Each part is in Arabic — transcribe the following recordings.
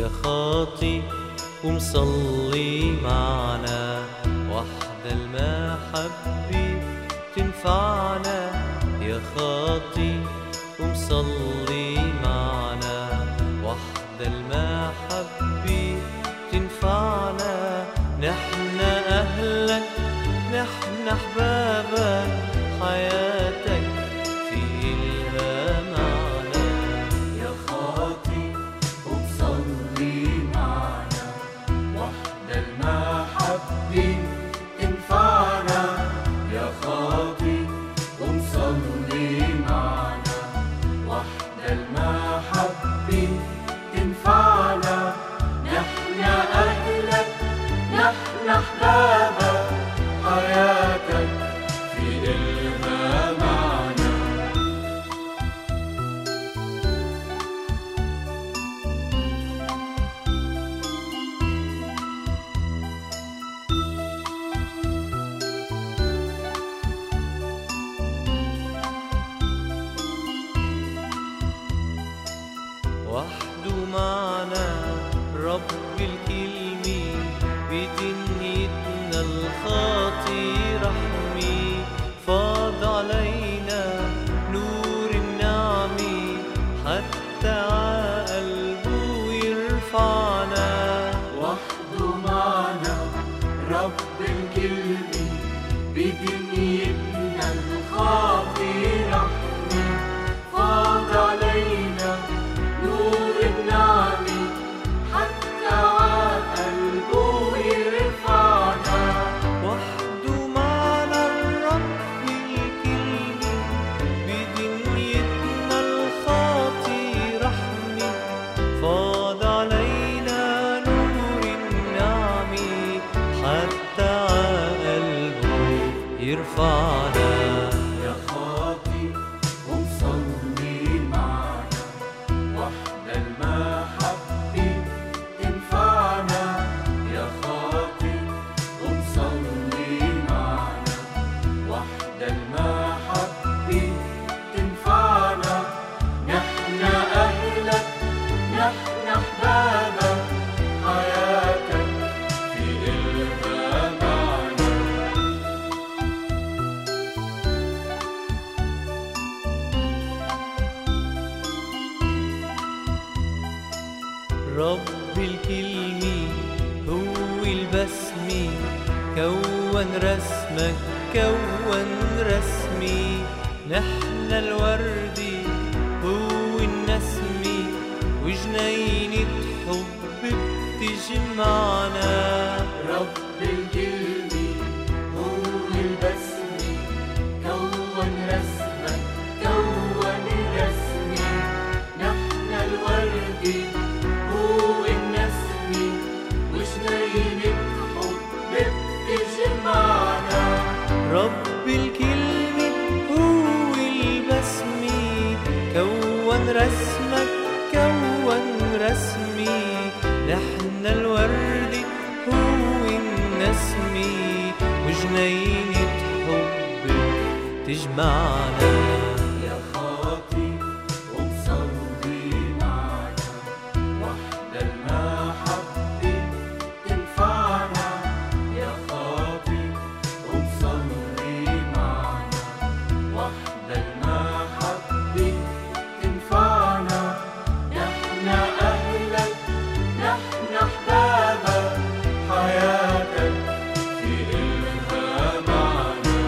خاطي ومصلي معنا، وحدة المحبة تنفعنا. يا خاطي ومصلي معنا، وحدة المحبة تنفعنا. نحن أهلك، نحن أحبابك، حياتك في إلها معنا. يا خاطي ومصلي معنا، وحدة المحبة تنفعنا. يا خاطي ومصلي معنا، وحدة المحبة تنفعنا. نحن أهلك، نحن أحبابك، حياتك في إلها معنا. وحده معنا رب الكلمة، بدنيتنا الخاطي رحمي. فاض علينا نور النعمة، حتى عقلبه يرفعنا. وحده معنا رب الكلمة، بدنيتنا الخاطي رحمي. فاض علينا نور النعمة، حتى عقلبه يرفعنا. وحده معنا الرب الكلمة، بدنيتنا الخاطي رحمي. فاض علينا نور النعمة، حتى عقلبه يرفعنا. يا خاطي ومصلي معنا، وحدة المحبة تنفعنا. يا خاطي ومصلي معنا، وحدة المحبة تنفعنا. نحن أهلك، نحن أحبابك، حياتك في إلها معنا. رب الكلمة هو البسمة، كون رسمك كون رسمي. نحن الوردي هو النسمة، وجنينة حب بتجمعنا. رب الكلمة هو البسمة، كون رسمك كون رسمي. نحن الورد هو النسمة، وجنينة حب بتجمعنا. رب الكلمة هو البسمة، كون رسمك كون رسمي. نحن الورد هو النسمة، وجنينة حب تجمعنا. يا خاطي ومصلي معنا، وحدة المحبة تنفعنا. يا خاطي ومصلي معنا، وحدة المحبة تنفعنا. نحن أهلك، نحن أحبابك، حياتك في إلها معنا.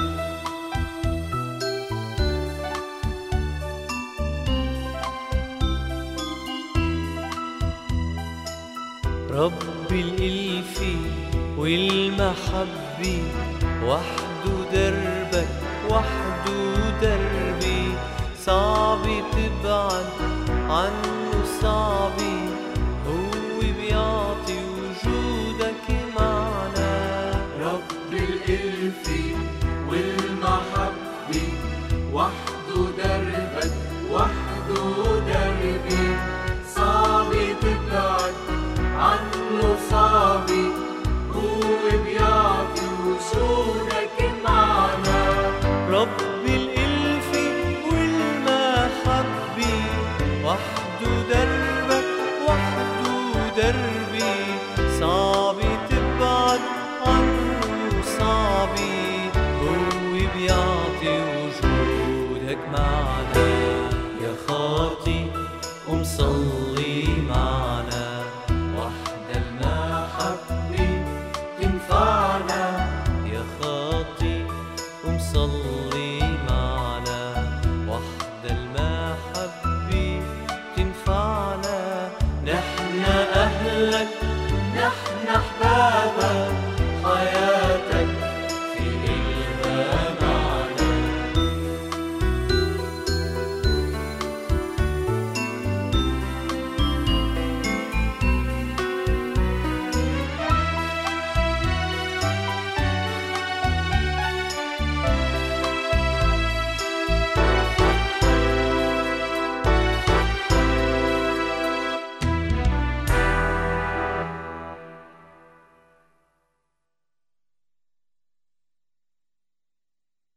رب الإلف والمحبة، وحده دربك وحده دربي. صعب تبعد عنه صعب، هو بيعطي وجودك معنا. رب الإلف والمحبة، وحده دربك وحده دربي. صعب تبعد عنه صعب، هو بيعطي وجودك معنا. رب الإلف والمحبة، وحده دربك معنا يا خالق